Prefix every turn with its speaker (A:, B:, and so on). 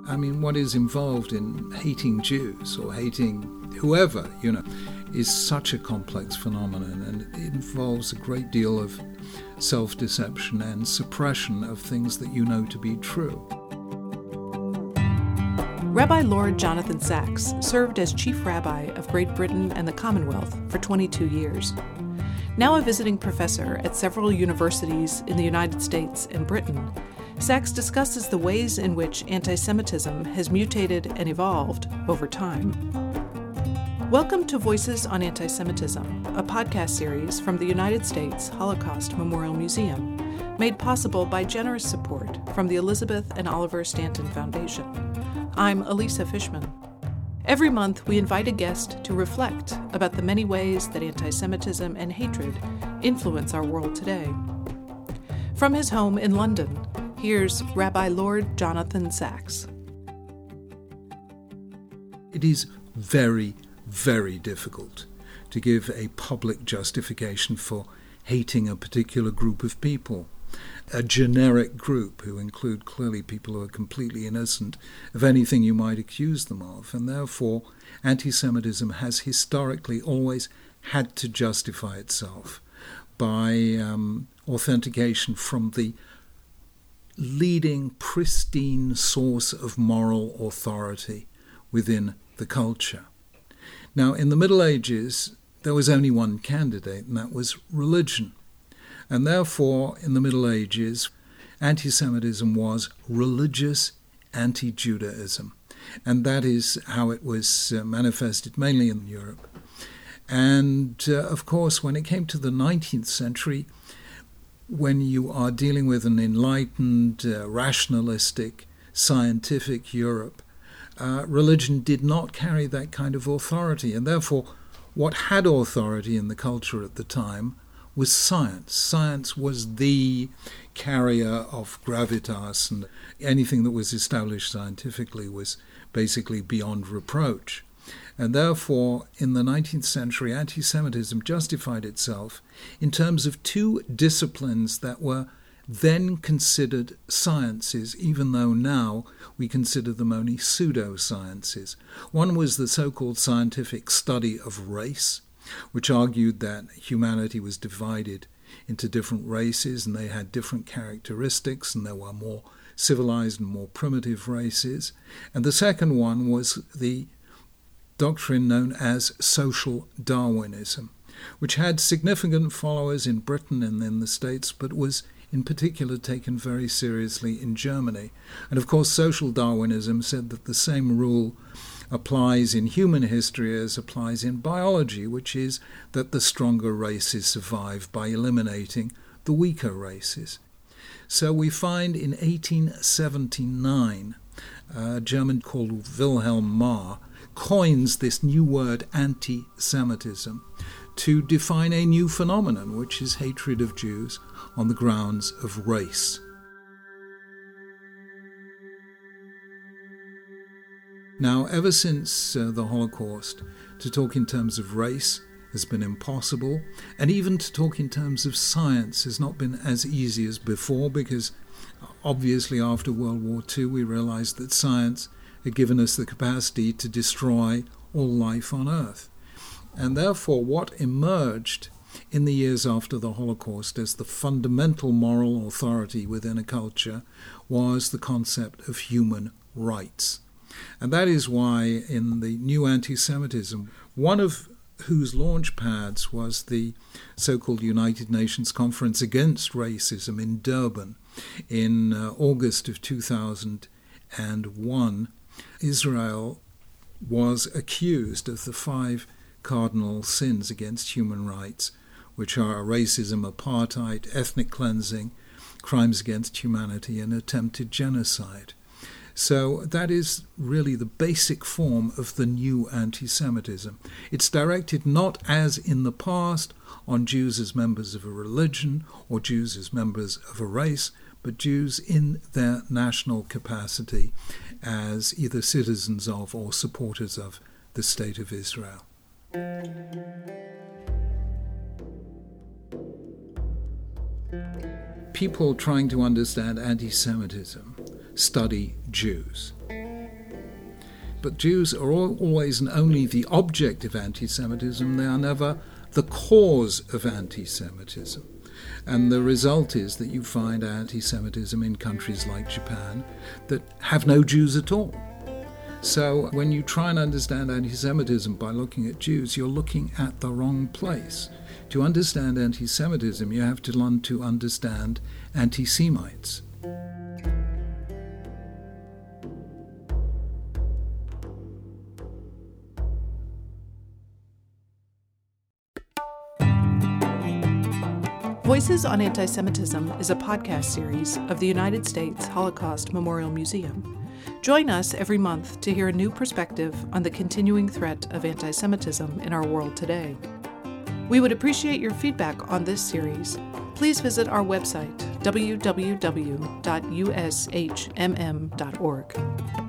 A: I mean, what is involved in hating Jews or hating whoever, is such a complex phenomenon, and it involves a great deal of self-deception and suppression of things that you know to be true.
B: Rabbi Lord Jonathan Sacks served as Chief Rabbi of Great Britain and the Commonwealth for 22 years. Now a visiting professor at several universities in the United States and Britain, Sacks discusses the ways in which anti-Semitism has mutated and evolved over time. Welcome to Voices on Anti-Semitism, a podcast series from the United States Holocaust Memorial Museum, made possible by generous support from the Elizabeth and Oliver Stanton Foundation. I'm Elisa Fishman. Every month, we invite a guest to reflect about the many ways that anti-Semitism and hatred influence our world today. From his home in London, here's Rabbi Lord Jonathan Sacks.
A: It is very, very difficult to give a public justification for hating a particular group of people, a generic group who include clearly people who are completely innocent of anything you might accuse them of, and therefore anti-Semitism has historically always had to justify itself by authentication from the leading pristine source of moral authority within the culture. Now, in the Middle Ages, there was only one candidate, and that was religion. And therefore, in the Middle Ages, anti-Semitism was religious anti-Judaism. And that is how it was manifested mainly in Europe. And, of course, when it came to the 19th century, when you are dealing with an enlightened, rationalistic, scientific Europe, religion did not carry that kind of authority. And therefore, what had authority in the culture at the time was science. Science was the carrier of gravitas, and anything that was established scientifically was basically beyond reproach. And therefore, in the 19th century, anti-Semitism justified itself in terms of two disciplines that were then considered sciences, even though now we consider them only pseudosciences. One was the so-called scientific study of race, which argued that humanity was divided into different races and they had different characteristics, and there were more civilized and more primitive races. And the second one was the doctrine known as social Darwinism, which had significant followers in Britain and in the States, but was in particular taken very seriously in Germany. And of course, social Darwinism said that the same rule applies in human history as applies in biology, which is that the stronger races survive by eliminating the weaker races. So we find in 1879, a German called Wilhelm Marr coins this new word anti-Semitism to define a new phenomenon, which is hatred of Jews on the grounds of race. Now, ever since the Holocaust, to talk in terms of race has been impossible, and even to talk in terms of science has not been as easy as before, because obviously after World War II we realized that science had given us the capacity to destroy all life on Earth. And therefore what emerged in the years after the Holocaust as the fundamental moral authority within a culture was the concept of human rights. And that is why in the new anti-Semitism, one of whose launch pads was the so-called United Nations Conference Against Racism in Durban in August of 2001, Israel was accused of the 5 cardinal sins against human rights, which are racism, apartheid, ethnic cleansing, crimes against humanity, and attempted genocide. So that is really the basic form of the new anti-Semitism. It's directed not, as in the past, on Jews as members of a religion or Jews as members of a race, but Jews in their national capacity as either citizens of or supporters of the State of Israel. People trying to understand anti-Semitism study Jews. But Jews are always and only the object of anti-Semitism. They are never the cause of anti-Semitism. And the result is that you find anti-Semitism in countries like Japan that have no Jews at all. So when you try and understand anti-Semitism by looking at Jews, you're looking at the wrong place. To understand anti-Semitism, you have to learn to understand anti-Semites.
B: Voices on Anti-Semitism is a podcast series of the United States Holocaust Memorial Museum. Join us every month to hear a new perspective on the continuing threat of anti-Semitism in our world today. We would appreciate your feedback on this series. Please visit our website, www.ushmm.org.